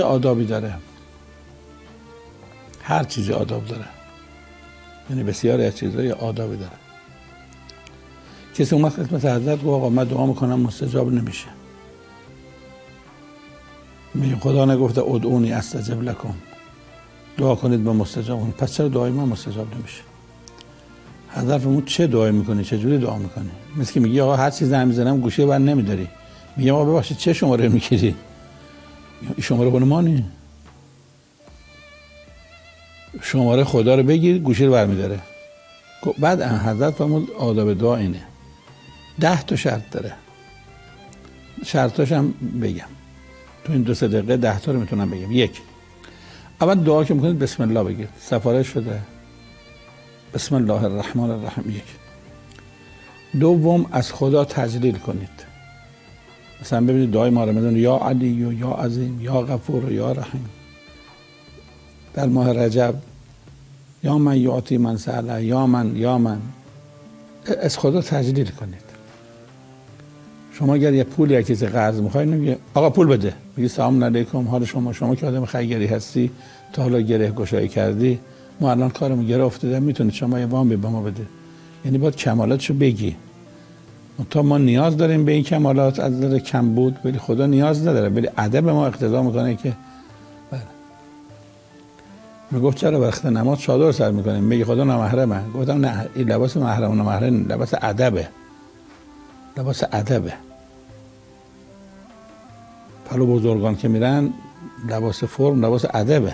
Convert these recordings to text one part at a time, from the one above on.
آدابی داره، هر چیزی آداب داره، یعنی بسیاری از چیزهای آدابی داره. کسی اومد خدمت حضرت گفت آقا من دعا میکنم مستجاب نمیشه. میگه خدا نگفته ادعونی استجب لکم، دعا کنید به مستجاب کنید، پس چرا دعای من مستجاب نمیشه؟ حضرت فرمود چه دعایی میکنی؟ چه جوری دعا میکنی؟ مثل که میگی آقا هر چیز زنگ میزنم گوشه بر نمیداری. میگم آقا ببخشید چه شماره میگیری؟ این شماره خودمانی، شماره خدا رو بگیر گوشه رو برمیداره. بعد حضرت فرمود آداب دعا اینه، 10 تا شرط داره. شرطاش هم بگم تو این 2-3 دقیقه 10 تا رو میتونم بگم. 1، اول دعا که میکنید بسم الله بگید، سفارش شده بسم الله الرحمن الرحیم. 1. دوم از خدا تجلیل کنید، مثلا ببینید دعای ما رو میدونید یا علی و یا عظیم یا غفور و یا رحیم. در ماه رجب یا من یعطی من سأله، یا من از خدا تجلیل کنید. شما اگر یه پولی یا کسی قرض میخواید نمیگه آقا پول بده، میگه سلام علیکم حال شما که آدم خیری هستی تا حالا گره گشایی کردی، ما الان کارمون گره افتاده، میتونید شما یه وام به ما بده. یعنی باید کمالاتشو بگی. تا ما نیاز داریم به این کمالات، از نظر کم بود، ولی خدا نیاز نداره، ولی ادب ما اقتضا میکنه که بله. میگفت چرا وقت نماز چادر سر میکنیم؟ میگه خدا نامحرمه. گفتم نه، این لباس محرم و نامحرم لباس ادبه، لباس ادبه. پلو بزرگان که میرن لباس فرم لباس ادبه.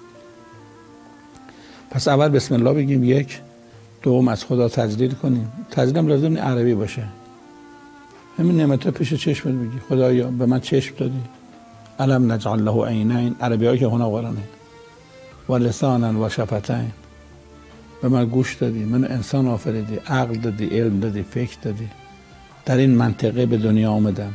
پس اول بسم الله بگیم 1. دوم از خدا تجلیل کنیم. تجلیلم لازم عربی باشه. همین نعمت‌ها پیش چشمت بگی خدایا به من چشم دادی، الم نجعل له عینین، عربی‌ها که هنا قرآنه، و لسانا و شفتین، به من گوش دادی، من انسان آفریدی، عقل دادی، علم دادی، فکر دادی، در این منطقه به دنیا آمدم.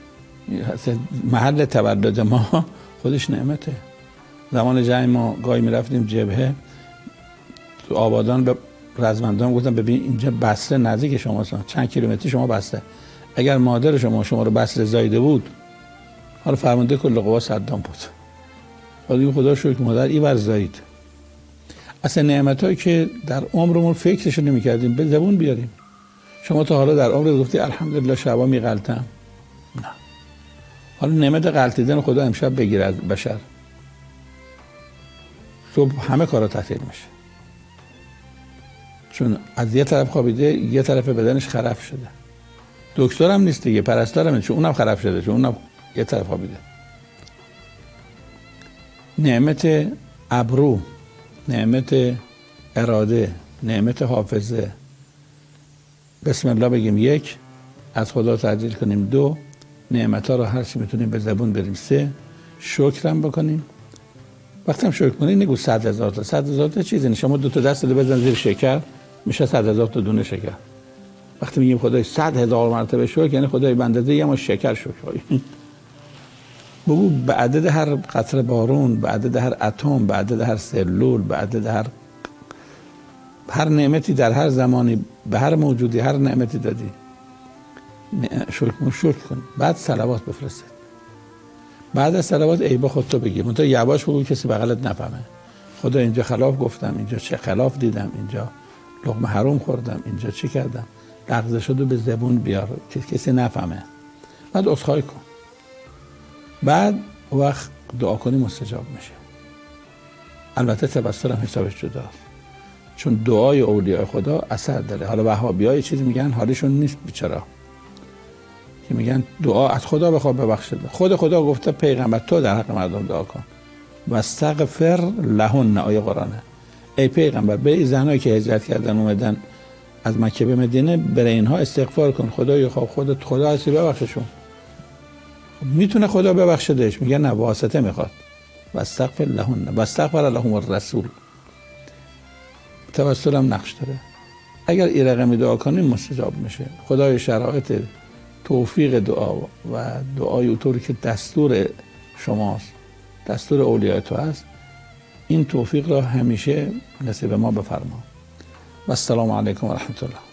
محل تولد ما خودش نعمته. زمان جنگ ما گاهی میرفتیم جبهه تو آبادان، به رزمندان گفتم ببین اینجا بسره نزدیک شماست، چند کیلومتری شما بسته، اگر مادر شما رو بسره زایده بود، حالا فرمانده کل قوا صدام بود، حالا خدا شکر مادر اینور زایید. اصلا نعمتایی که در عمرمون فکرش نمی‌کردیم به زبون بیاریم. شما تا حالا در عمرت گفتی الحمدلله شبا میغلطم؟ نه. حالا نعمت غلطیدن خدا امشب بگیر از بشر، صبح همه کارا تعطیل میشه، چون از یه طرف خوابیده یه طرف بدنش خرف شده. دکتر هم نیست دیگه، پرستار هم نیست، چون اونم خرف شده، چون اونم یه طرف خوابیده. نعمت ابرو، نعمت اراده، نعمت حافظه. بسم الله بگیم 1. از خدا تجلیل کنیم 2. نعمت‌ها رو هر چی میتونیم به زبون بریم 3. شکرم بکنیم. وقتی هم شکر کنید نگو 100,000 تا، 100,000 تا چیزی نیست. شما 2 تا دست رو بزن زیر شکر میشه 100,000 تا دونه شکر. وقتی میگیم خدای 100,000 مرتبه شکر، یعنی خدای بنده یه ما شکر شکر. بگو به عدد هر قطره بارون، به عدد هر اتم، به عدد هر سلول، به عدد هر نعمتی در هر زمانی به هر موجودی هر نعمتی دادی شکر کن. بعد صلوات بفرستید. بعد از صلوات ای با خودتو بگی، منتها یواش بگو کسی بغلت نفهمه. خدا اینجا خلاف گفتم، اینجا چه خلاف دیدم، اینجا لقمه حرام خوردم، اینجا چی کردم، لغزش رو به زبون بیار که کسی نفهمه. بعد عذرخواهی کن. بعد وقت دعا کنی مستجاب میشه. البته تبصر هم حسابش جداست، چون دعای اولیاء خدا اثر داره. حالا وهابی‌ها یه چیزی میگن حالشون نیست بیچاره، که میگن دعا از خدا بخواه ببخشید. خدا گفته پیغمبر تو در حق مردم دعا کن و استغفر لهن، آیه قرآنه. ای پیغمبر به این زنایی که هجرت کردن اومدن از مکه به مدینه، برای اینها استغفار کن. خدایا خودت خدا هستی ببخششون. میتونه خدا ببخشدش؟ میگه نه، واسطه میخواد. و استغفر لهن و استغفر لهم الرسول. توسل هم نقش داره. اگر این رقمی دعا کنیم مستجاب میشه. خدای شرایط توفیق دعا و دعای اونطوری که دستور شماست، دستور اولیاء تو هست، این توفیق را همیشه نصیب ما بفرما. و السلام علیکم و رحمت الله.